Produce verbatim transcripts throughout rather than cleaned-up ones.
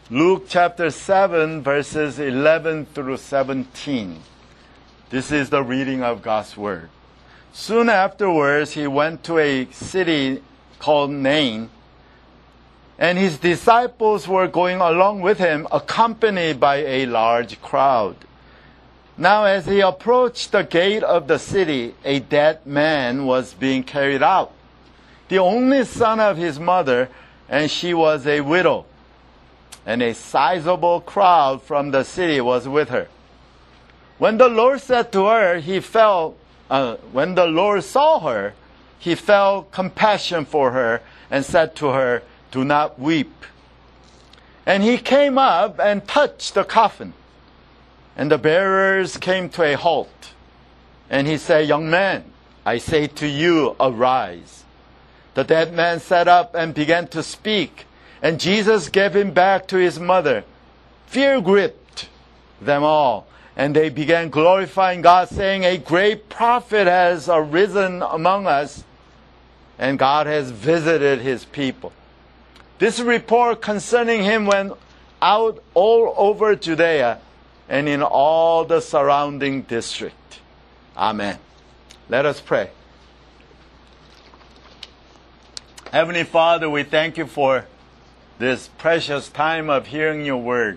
Luke chapter seven, verses eleven through seventeen. This is the reading of God's Word. Soon afterwards, he went to a city called Nain, and his disciples were going along with him, accompanied by a large crowd. Now, as he approached the gate of the city, a dead man was being carried out, the only son of his mother, and she was a widow. And a sizable crowd from the city was with her. When the Lord said to her, he felt, uh, when the Lord saw her, he felt compassion for her and said to her, "Do not weep." And he came up and touched the coffin. And the bearers came to a halt. And he said, "Young man, I say to you, arise." The dead man sat up and began to speak. And Jesus gave him back to his mother. Fear gripped them all. And they began glorifying God, saying, "A great prophet has arisen among us, and God has visited his people." This report concerning him went out all over Judea and in all the surrounding district. Amen. Let us pray. Heavenly Father, we thank you for this precious time of hearing your word.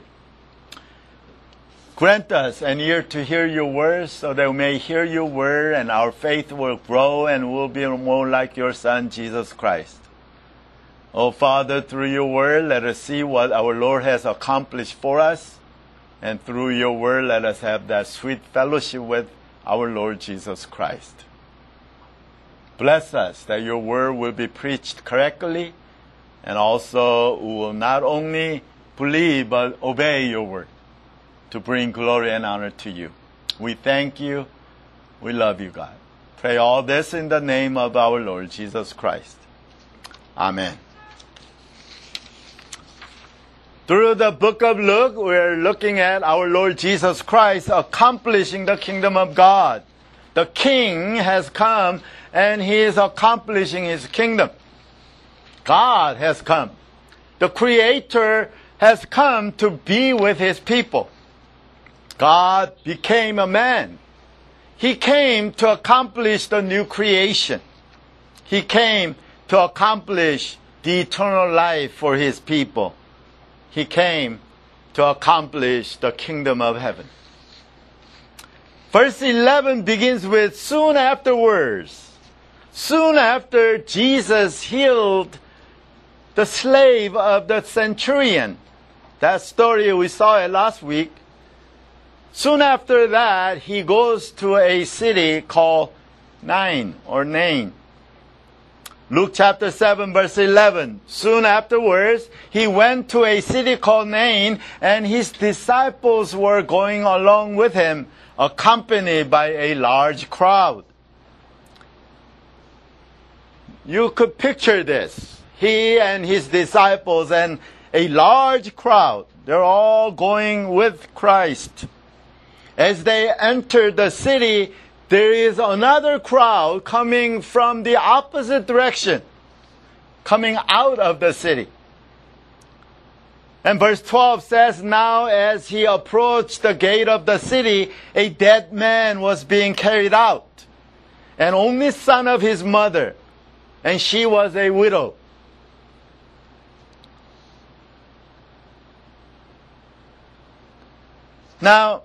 Grant us an ear to hear your words so that we may hear your word and our faith will grow and will be more like your Son, Jesus Christ. Oh, Father, through your word, let us see what our Lord has accomplished for us. And through your word, let us have that sweet fellowship with our Lord Jesus Christ. Bless us that your word will be preached correctly, and also we will not only believe but obey your word to bring glory and honor to you. We thank you. We love you, God. Pray all this in the name of our Lord Jesus Christ. Amen. Through the book of Luke, we're looking at our Lord Jesus Christ accomplishing the kingdom of God. The King has come and he is accomplishing his kingdom. God has come. The Creator has come to be with his people. God became a man. He came to accomplish the new creation. He came to accomplish the eternal life for his people. He came to accomplish the kingdom of heaven. Verse eleven begins with, soon afterwards. Soon after Jesus healed the slave of the centurion. That story we saw it last week. Soon after that, he goes to a city called Nain or Nain. Luke chapter seven, verse eleven. Soon afterwards, he went to a city called Nain, and his disciples were going along with him, accompanied by a large crowd. You could picture this. He and his disciples and a large crowd. They're all going with Christ. As they enter the city, there is another crowd coming from the opposite direction, coming out of the city. And verse twelve says, now as he approached the gate of the city, a dead man was being carried out, an only son of his mother, and she was a widow. Now,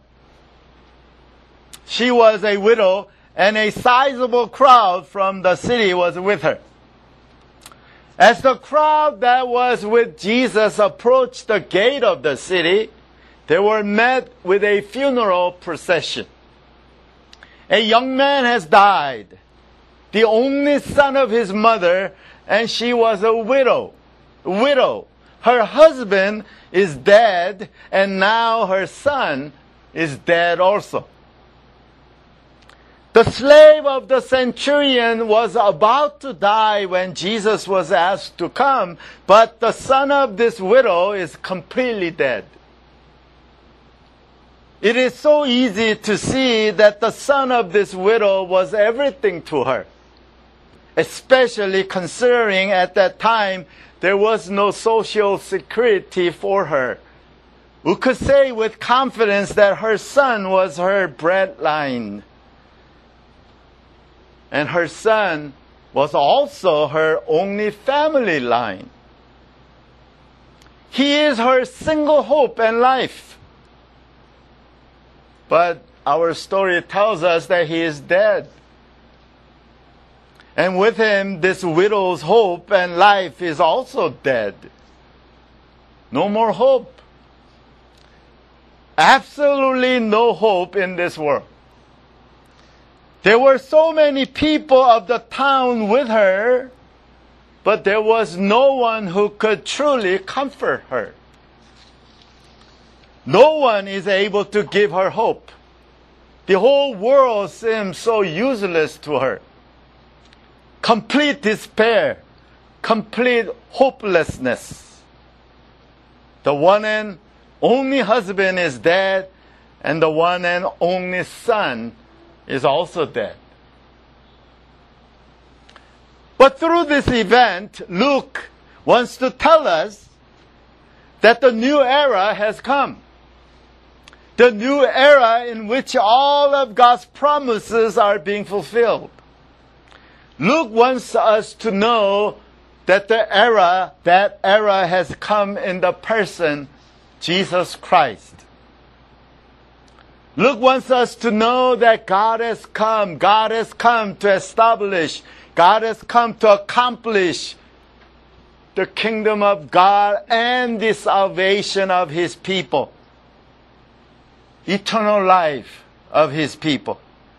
she was a widow, and a sizable crowd from the city was with her. As the crowd that was with Jesus approached the gate of the city, they were met with a funeral procession. A young man has died, the only son of his mother, and she was a widow. Widow. Her husband is dead, and now her son is dead also. The slave of the centurion was about to die when Jesus was asked to come, but the son of this widow is completely dead. It is so easy to see that the son of this widow was everything to her, especially considering at that time there was no social security for her. who could say with confidence that her son was her bloodline. And her son was also her only family line. He is her single hope and life. But our story tells us that he is dead. And with him, this widow's hope and life is also dead. No more hope. Absolutely no hope in this world. There were so many people of the town with her, but there was no one who could truly comfort her. No one is able to give her hope. The whole world seems so useless to her. Complete despair, complete hopelessness. The one and only husband is dead, and the one and only son is also dead. But through this event, Luke wants to tell us that the new era has come. The new era in which all of God's promises are being fulfilled. Luke wants us to know that the era, that era has come in the person, Jesus Christ. Luke wants us to know that God has come. God has come to establish. God has come to accomplish the kingdom of God and the salvation of His people. Eternal life of His people.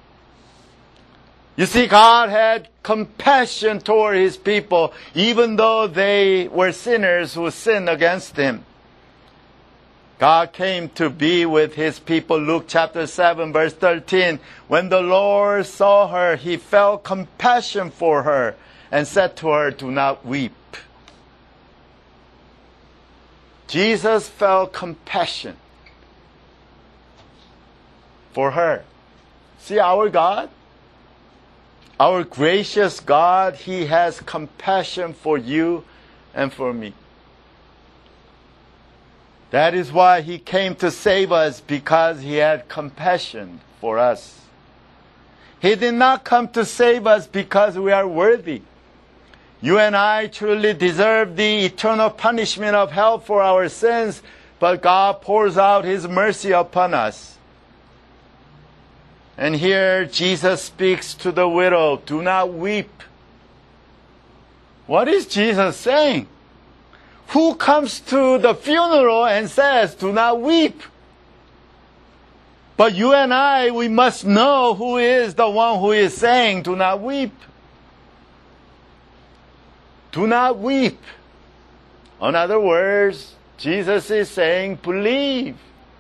You see, God had compassion toward His people, even though they were sinners who sinned against Him. God came to be with His people. Luke chapter seven, verse thirteen. When the Lord saw her, He felt compassion for her and said to her, "Do not weep." Jesus felt compassion for her. See, our God, our gracious God, He has compassion for you and for me. That is why He came to save us, because He had compassion for us. He did not come to save us because we are worthy. You and I truly deserve the eternal punishment of hell for our sins, but God pours out His mercy upon us. And here Jesus speaks to the widow, "Do not weep." What is Jesus saying? Who comes to the funeral and says, "Do not weep"? But you and I, we must know who is the one who is saying, "Do not weep." Do not weep. In other words, Jesus is saying, believe.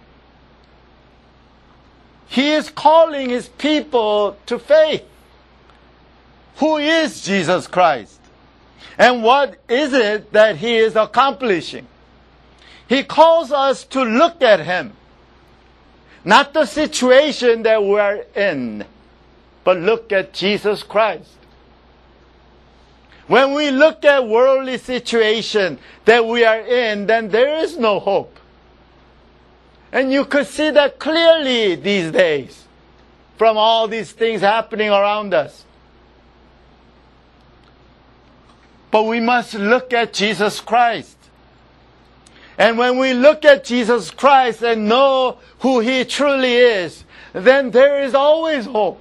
He is calling His people to faith. Who is Jesus Christ? And what is it that He is accomplishing? He calls us to look at Him. Not the situation that we are in, but look at Jesus Christ. When we look at worldly situation that we are in, then there is no hope. And you could see that clearly these days from all these things happening around us. But we must look at Jesus Christ. And when we look at Jesus Christ and know who He truly is, then there is always hope.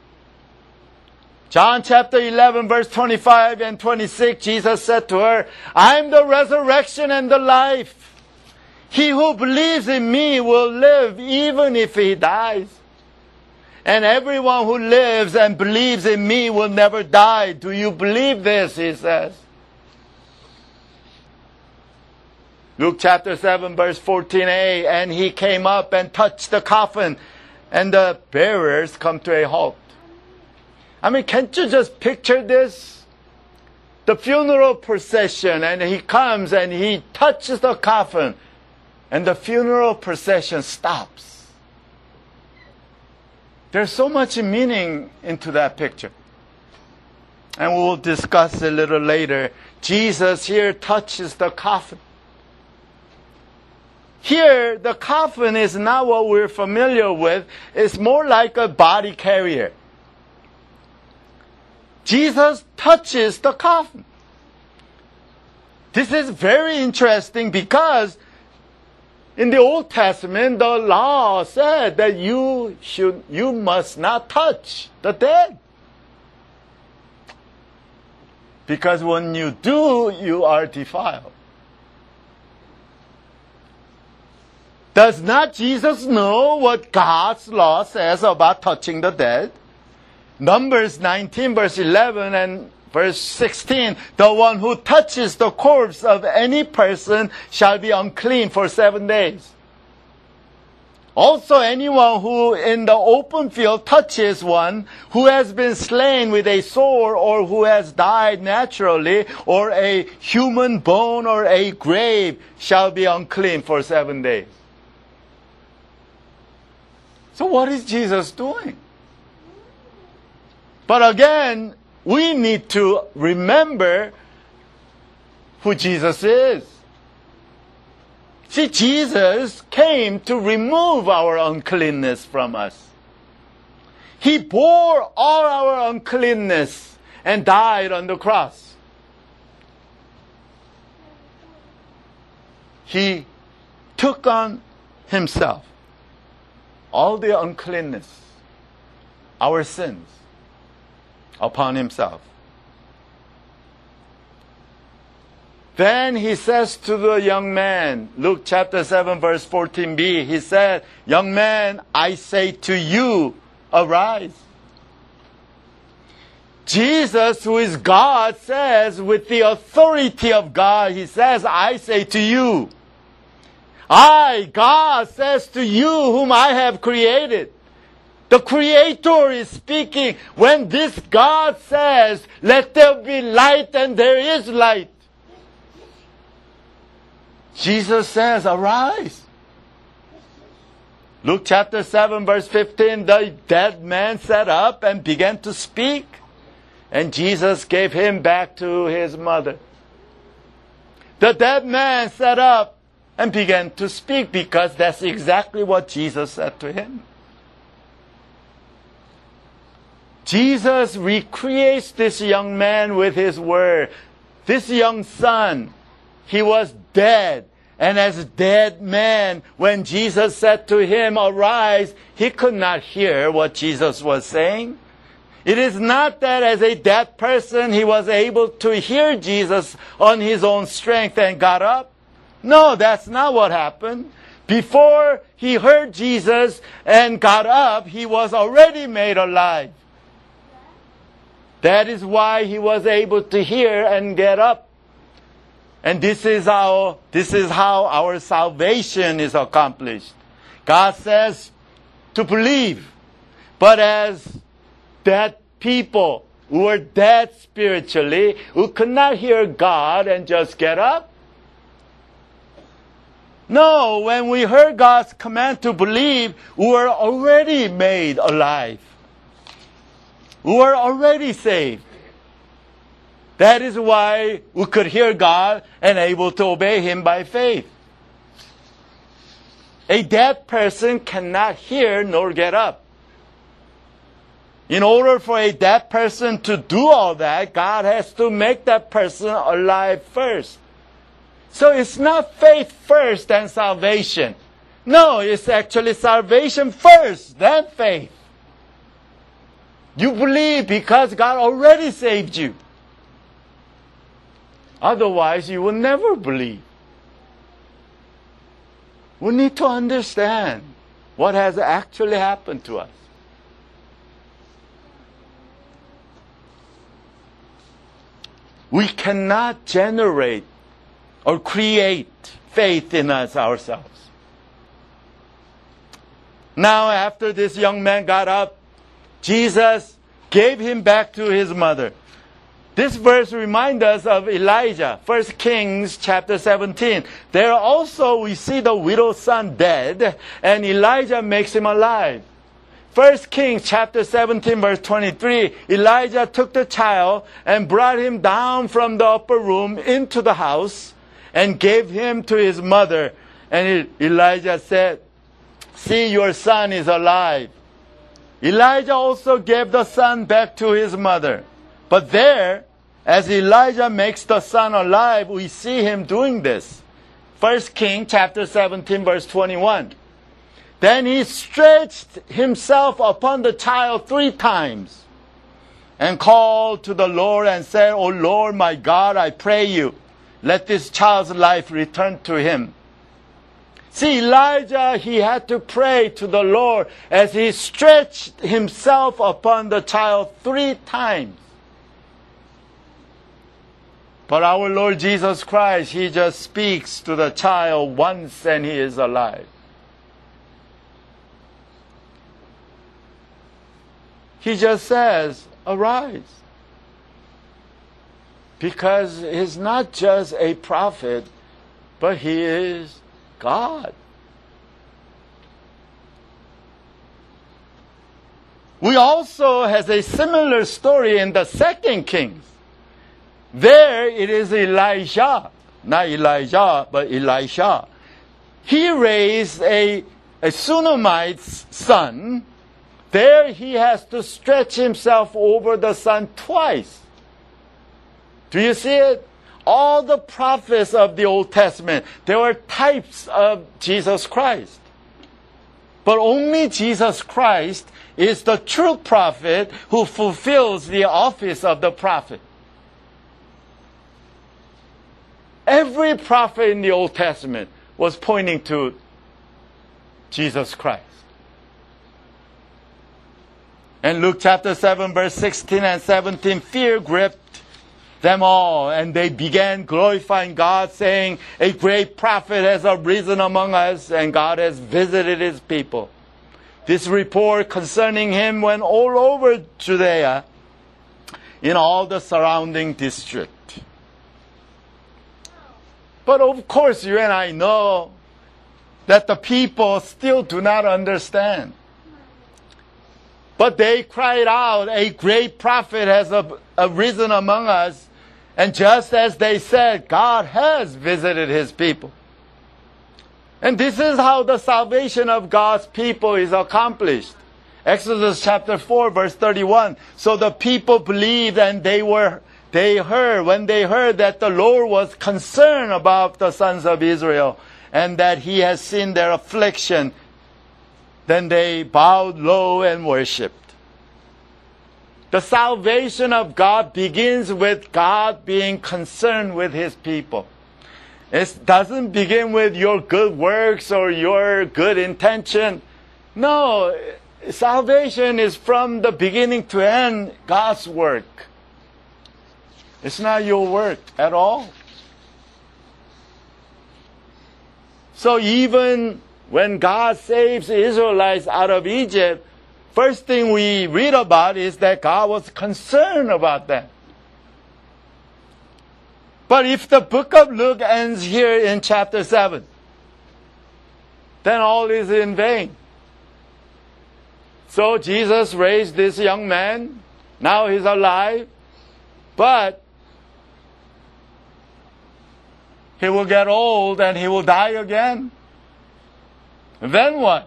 John chapter eleven, verse twenty-five and twenty-six, Jesus said to her, "I am the resurrection and the life. He who believes in me will live even if he dies. And everyone who lives and believes in me will never die." Do you believe this? He says. Luke chapter seven, verse fourteen a, "And He came up and touched the coffin, and the bearers come to a halt." I mean, can't you just picture this? The funeral procession, and He comes and He touches the coffin, and the funeral procession stops. There's so much meaning into that picture. And we'll discuss a little later. Jesus here touches the coffin. here, the coffin is not what we're familiar with. It's more like a body carrier. Jesus touches the coffin. This is very interesting because in the Old Testament, the law said that you should, you must not touch the dead. Because when you do, you are defiled. Does not Jesus know what God's law says about touching the dead? Numbers nineteen, verse eleven and verse sixteen, the one who touches the corpse of any person shall be unclean for seven days. Also, anyone who in the open field touches one who has been slain with a sword or who has died naturally or a human bone or a grave shall be unclean for seven days. So what is Jesus doing? But again, we need to remember who Jesus is. See, Jesus came to remove our uncleanness from us. He bore all our uncleanness and died on the cross. He took on himself all the uncleanness, our sins, upon himself. Then he says to the young man, Luke chapter seven, verse fourteen b, he said, young man, I say to you, arise. Jesus, who is God, says, with the authority of God, he says, I say to you. I, God, says to you, whom I have created. The Creator is speaking. When this God says, let there be light, and there is light. Jesus says, arise. Luke chapter seven, verse fifteen, the dead man sat up and began to speak. And Jesus gave him back to his mother. The dead man sat up and began to speak because that's exactly what Jesus said to him. Jesus recreates this young man with his word. This young son, he was dead. And as a dead man, when Jesus said to him, arise, he could not hear what Jesus was saying. It is not that as a dead person, he was able to hear Jesus on his own strength and got up. No, that's not what happened. Before he heard Jesus and got up, he was already made alive. That is why he was able to hear and get up. And this is how, this is how our salvation is accomplished. God says to believe. But as dead people who were dead spiritually, who could not hear God and just get up. No, when we heard God's command to believe, we were already made alive. We were already saved. That is why we could hear God and able to obey Him by faith. A dead person cannot hear nor get up. In order for a dead person to do all that, God has to make that person alive first. So it's not faith first and salvation. No, it's actually salvation first, then faith. You believe because God already saved you. Otherwise, you will never believe. We need to understand what has actually happened to us. We cannot generate or create faith in us ourselves. Now, after this young man got up, Jesus gave him back to his mother. This verse reminds us of Elijah, First Kings chapter seventeen. There also we see the widow's son dead, and Elijah makes him alive. First Kings chapter seventeen, verse twenty-three, Elijah took the child and brought him down from the upper room into the house and gave him to his mother. And Elijah said, see, your son is alive. Elijah also gave the son back to his mother. But there, as Elijah makes the son alive, we see him doing this. First Kings chapter seventeen, verse twenty-one. Then he stretched himself upon the child three times and called to the Lord and said, O Lord my God, I pray you, let this child's life return to him. See, Elijah, he had to pray to the Lord as he stretched himself upon the child three times. But our Lord Jesus Christ, he just speaks to the child once and he is alive. He just says, arise. Because he's not just a prophet, but he is God. We also has a similar story in the Second Kings. There it is Elijah, not Elijah, but Elisha. He raised a, a Shunammite's son. There he has to stretch himself over the son twice. Do you see it? All the prophets of the Old Testament, they were types of Jesus Christ. But only Jesus Christ is the true prophet who fulfills the office of the prophet. Every prophet in the Old Testament was pointing to Jesus Christ. In Luke chapter seven, verse sixteen and seventeen, fear gripped them all, and they began glorifying God, saying, a great prophet has arisen among us, and God has visited his people. This report concerning him went all over Judea, in all the surrounding district. But of course, you and I know that the people still do not understand. But they cried out, a great prophet has arisen among us. And just as they said, God has visited his people. And this is how the salvation of God's people is accomplished. Exodus chapter four, verse thirty-one. So the people believed, and they were they heard, when they heard that the Lord was concerned about the sons of Israel, and that he has seen their affliction, then they bowed low and worshipped. The salvation of God begins with God being concerned with his people. It doesn't begin with your good works or your good intention. No, salvation is from the beginning to end God's work. It's not your work at all. So even when God saves the Israelites out of Egypt, first thing we read about is that God was concerned about them. But if the book of Luke ends here in chapter seven, then all is in vain. So Jesus raised this young man. Now he's alive. But he will get old and he will die again. Then what?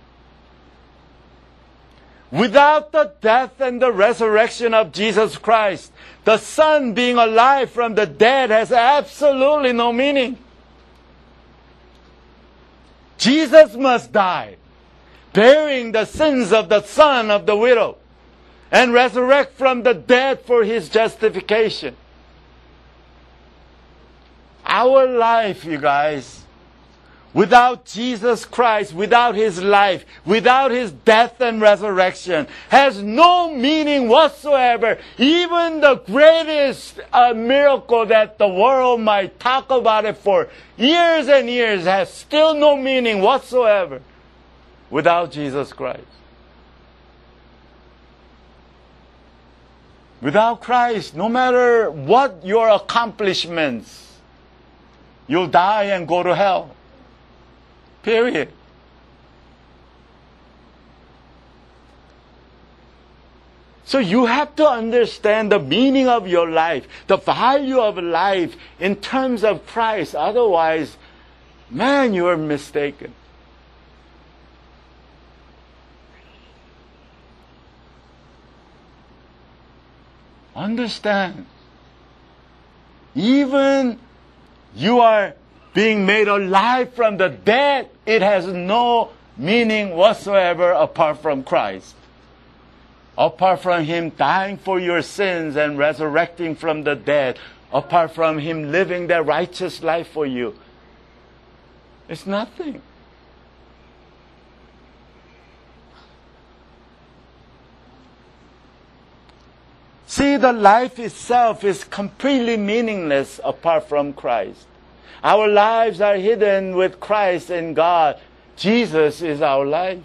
Without the death and the resurrection of Jesus Christ, the Son being alive from the dead has absolutely no meaning. Jesus must die, bearing the sins of the son of the widow, and resurrect from the dead for his justification. Our life, you guys, without Jesus Christ, without his life, without his death and resurrection, has no meaning whatsoever. Even the greatest uh, miracle that the world might talk about it for years and years has still no meaning whatsoever without Jesus Christ. Without Christ, no matter what your accomplishments, you'll die and go to hell. Period. So you have to understand the meaning of your life, the value of life in terms of Christ. Otherwise, Man, you are mistaken. Understand. Even you are being made alive from the dead, it has no meaning whatsoever apart from Christ. Apart from Him dying for your sins and resurrecting from the dead, apart from Him living that righteous life for you, it's nothing. See, the life itself is completely meaningless apart from Christ. Our lives are hidden with Christ in God. Jesus is our life.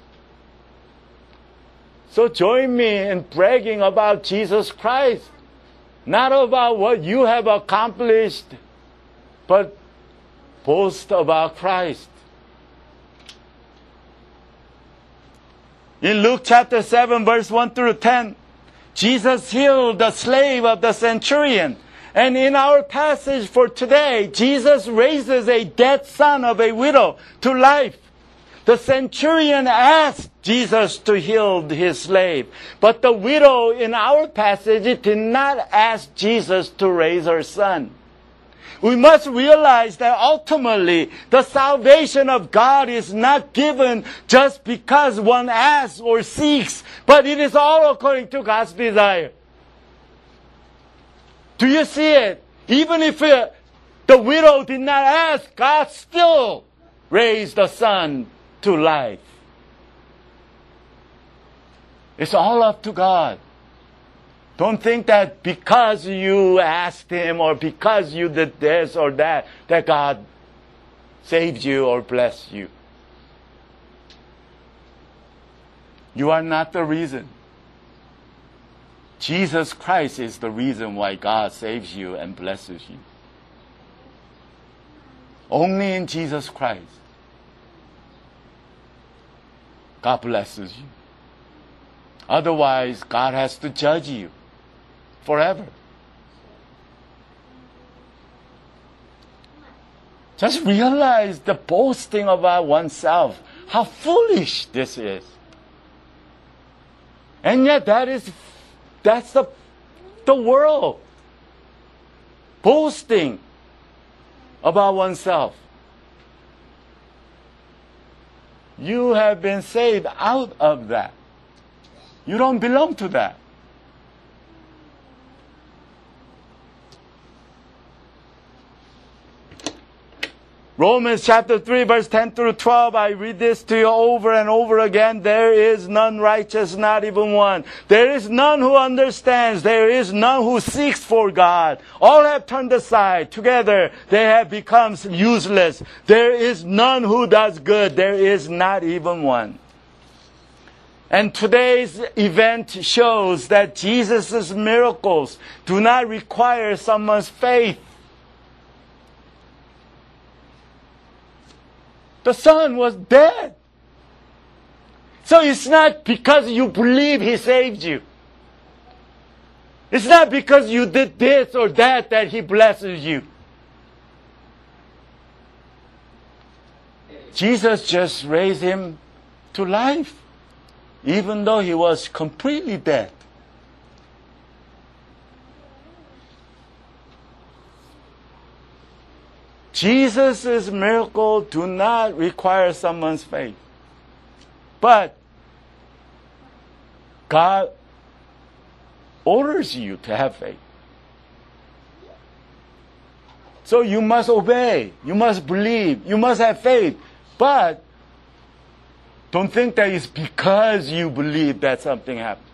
So join me in bragging about Jesus Christ. Not about what you have accomplished, but boast about Christ. In Luke chapter seven, verse one through ten, Jesus healed the slave of the centurion. And in our passage for today, Jesus raises a dead son of a widow to life. The centurion asked Jesus to heal his slave. But the widow in our passage did not ask Jesus to raise her son. We must realize that ultimately the salvation of God is not given just because one asks or seeks, but it is all according to God's desire. Do you see it? Even if it, the widow did not ask, God still raised the son to life. It's all up to God. Don't think that because you asked Him or because you did this or that, that God saved you or blessed you. You are not the reason. Jesus Christ is the reason why God saves you and blesses you. Only in Jesus Christ, God blesses you. Otherwise, God has to judge you forever. Just realize the boasting about oneself, how foolish this is. And yet that is, that's the, the world. Boasting about oneself. You have been saved out of that. You don't belong to that. Romans chapter three, verse ten through twelve, I read this to you over and over again. There is none righteous, not even one. There is none who understands. There is none who seeks for God. All have turned aside. Together they have become useless. There is none who does good. There is not even one. And today's event shows that Jesus' miracles do not require someone's faith. The son was dead. So it's not because you believe He saved you. It's not because you did this or that that He blesses you. Jesus just raised him to life, even though he was completely dead. Jesus' miracle do not require someone's faith. But God orders you to have faith. So you must obey. You must believe. You must have faith. But don't think that it's because you believe that something happened.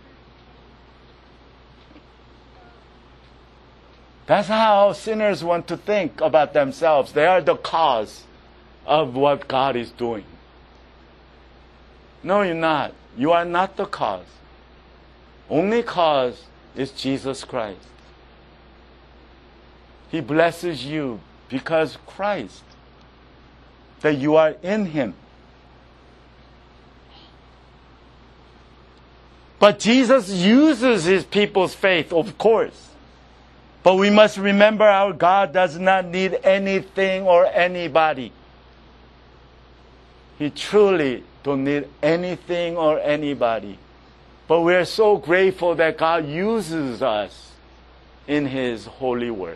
That's how sinners want to think about themselves. They are the cause of what God is doing. No, you're not. You are not the cause. Only cause is Jesus Christ. He blesses you because Christ, that you are in Him. But Jesus uses His people's faith, of course. But we must remember our God does not need anything or anybody. He truly don't need anything or anybody. But we are so grateful that God uses us in His holy work.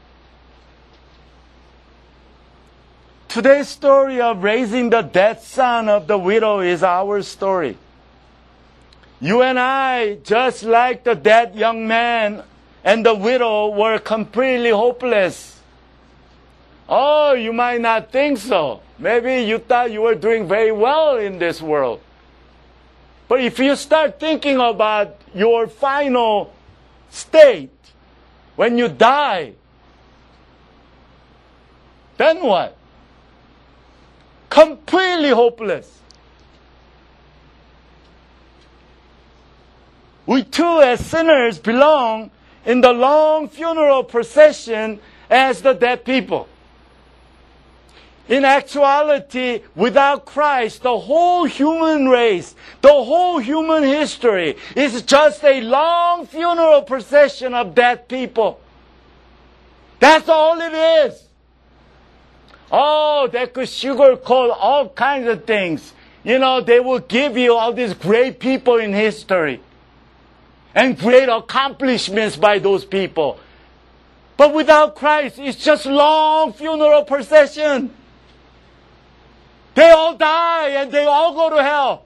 Today's story of raising the dead son of the widow is our story. You and I, just like the dead young man and the widow, were completely hopeless. Oh, you might not think so. Maybe you thought you were doing very well in this world. But if you start thinking about your final state, when you die, then what? Completely hopeless. We too, as sinners, belong in the long funeral procession as the dead people. In actuality, without Christ, the whole human race, the whole human history is just a long funeral procession of dead people. That's all it is. Oh, they could sugarcoat all kinds of things. You know, they will give you all these great people in history and great accomplishments by those people. But without Christ, it's just long funeral procession. They all die and they all go to hell.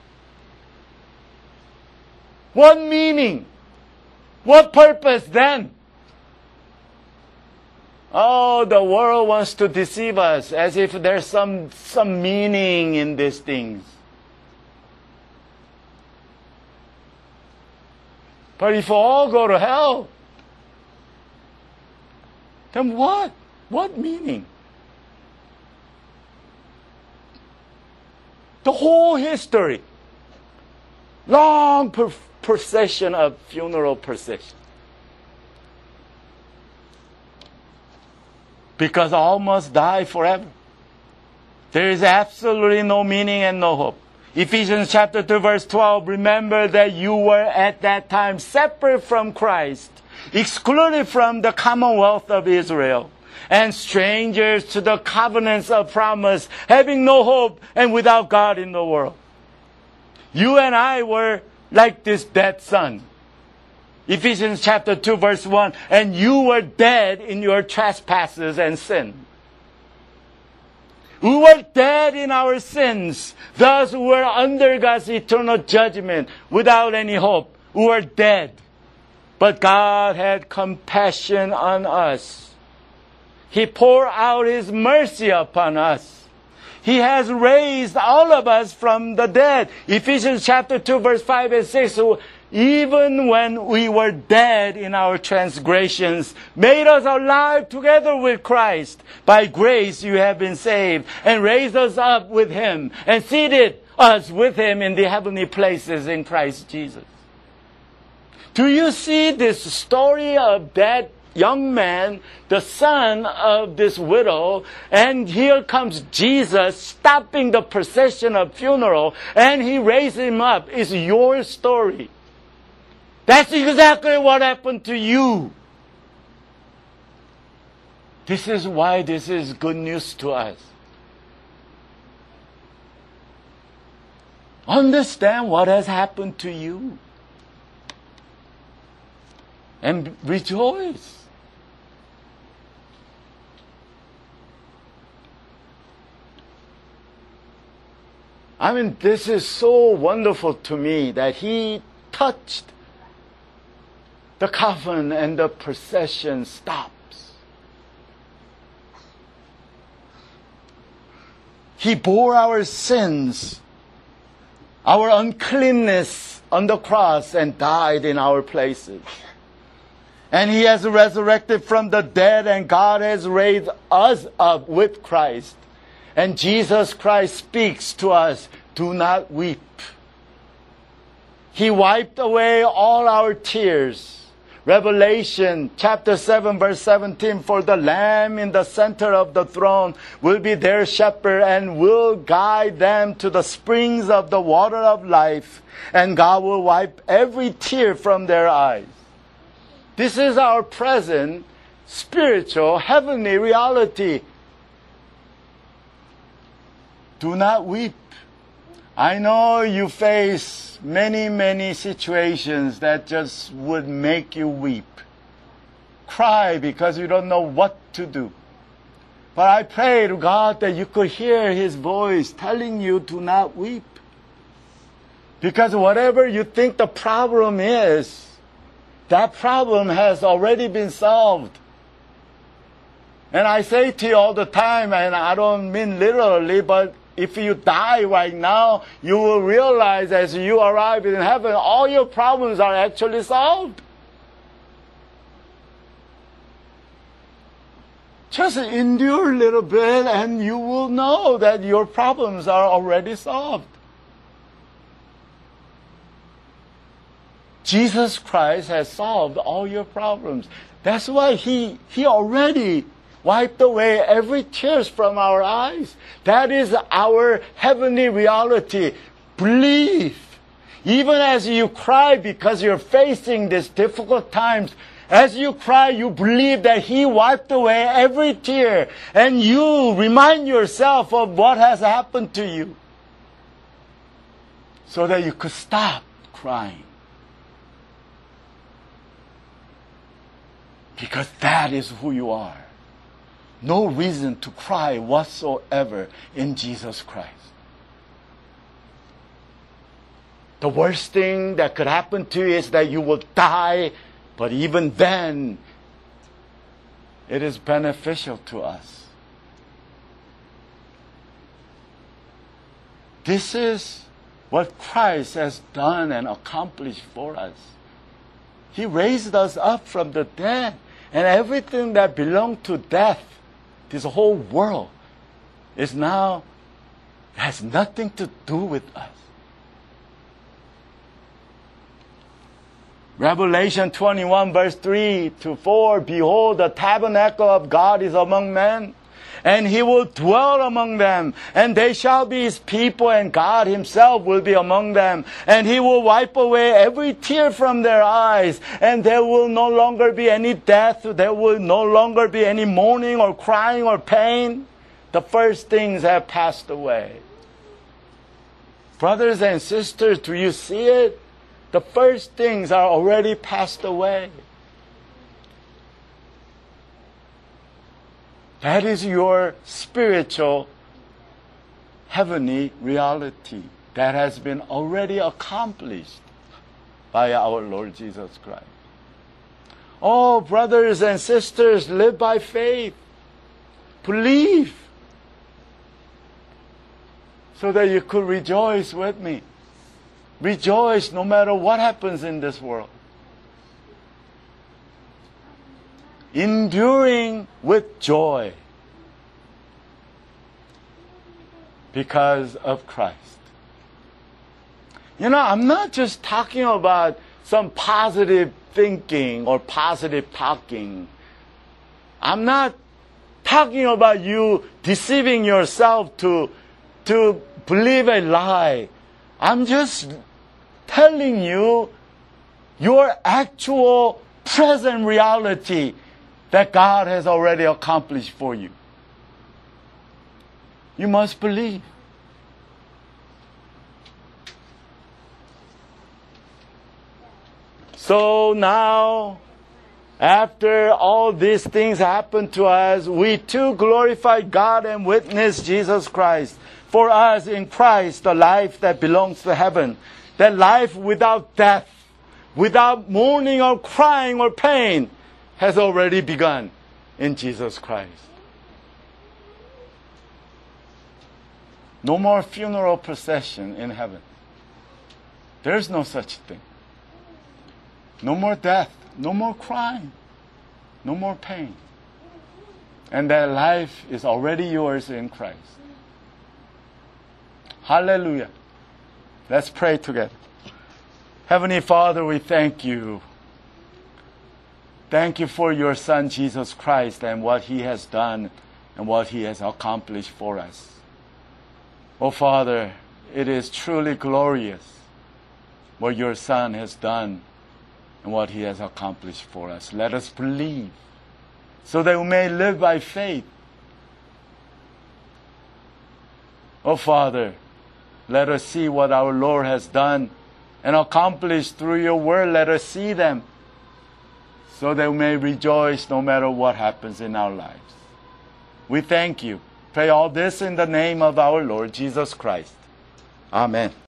What meaning? What purpose then? Oh, the world wants to deceive us as if there's some, some meaning in these things. But if all go to hell, then what? What meaning? The whole history, long per- procession of funeral procession. Because all must die forever. There is absolutely no meaning and no hope. Ephesians chapter two verse twelve, remember that you were at that time separate from Christ, excluded from the commonwealth of Israel, and strangers to the covenants of promise, having no hope and without God in the world. You and I were like this dead son. Ephesians chapter two verse one, and you were dead in your trespasses and sin. We were dead in our sins. Thus we were under God's eternal judgment without any hope. We were dead. But God had compassion on us. He poured out His mercy upon us. He has raised all of us from the dead. Ephesians chapter two verse five and six. Even when we were dead in our transgressions, made us alive together with Christ. By grace you have been saved, and raised us up with Him, and seated us with Him in the heavenly places in Christ Jesus. Do you see this story of that young man, the son of this widow, and here comes Jesus stopping the procession of funeral, and He raised him up? It's your story. That's exactly what happened to you. This is why this is good news to us. Understand what has happened to you. And rejoice. I mean, this is so wonderful to me that He touched the coffin and the procession stops. He bore our sins, our uncleanness on the cross, and died in our places. And He has resurrected from the dead, and God has raised us up with Christ. And Jesus Christ speaks to us, do not weep. He wiped away all our tears. Revelation chapter seven verse seventeen, for the Lamb in the center of the throne will be their shepherd and will guide them to the springs of the water of life, and God will wipe every tear from their eyes. This is our present, spiritual, heavenly reality. Do not weep. I know you face many, many situations that just would make you weep. Cry because you don't know what to do. But I pray to God that you could hear His voice telling you to not weep. Because whatever you think the problem is, that problem has already been solved. And I say to you all the time, and I don't mean literally, but if you die right now, you will realize as you arrive in heaven, all your problems are actually solved. Just endure a little bit and you will know that your problems are already solved. Jesus Christ has solved all your problems. That's why He, He already wiped away every tears from our eyes. That is our heavenly reality. Believe. Even as you cry because you're facing these difficult times, as you cry, you believe that He wiped away every tear, and you remind yourself of what has happened to you so that you could stop crying. Because that is who you are. No reason to cry whatsoever in Jesus Christ. The worst thing that could happen to you is that you will die, but even then, it is beneficial to us. This is what Christ has done and accomplished for us. He raised us up from the dead, and everything that belonged to death, this whole world, is now, has nothing to do with us. Revelation twenty-one verse three to four, behold, the tabernacle of God is among men, and He will dwell among them, and they shall be His people, and God Himself will be among them, and He will wipe away every tear from their eyes, and there will no longer be any death, there will no longer be any mourning or crying or pain. The first things have passed away. Brothers and sisters, do you see it? The first things are already passed away. That is your spiritual, heavenly reality that has been already accomplished by our Lord Jesus Christ. Oh, brothers and sisters, live by faith. Believe. So that you could rejoice with me. Rejoice no matter what happens in this world. Enduring with joy because of Christ. You know, I'm not just talking about some positive thinking or positive talking. I'm not talking about you deceiving yourself to, to believe a lie. I'm just telling you your actual present reality that God has already accomplished for you. You must believe. So now, after all these things happen to us, we too glorify God and witness Jesus Christ. For us in Christ, the life that belongs to heaven, that life without death, without mourning or crying or pain, has already begun in Jesus Christ. No more funeral procession in heaven. There's no such thing. No more death, no more crying, no more pain. And that life is already yours in Christ. Hallelujah. Let's pray together. Heavenly Father, we thank you. Thank you for your Son, Jesus Christ, and what He has done and what He has accomplished for us. Oh, Father, it is truly glorious what your Son has done and what He has accomplished for us. Let us believe so that we may live by faith. Oh Father, let us see what our Lord has done and accomplished through your word. Let us see them so that we may rejoice no matter what happens in our lives. We thank you. Pray all this in the name of our Lord Jesus Christ. Amen.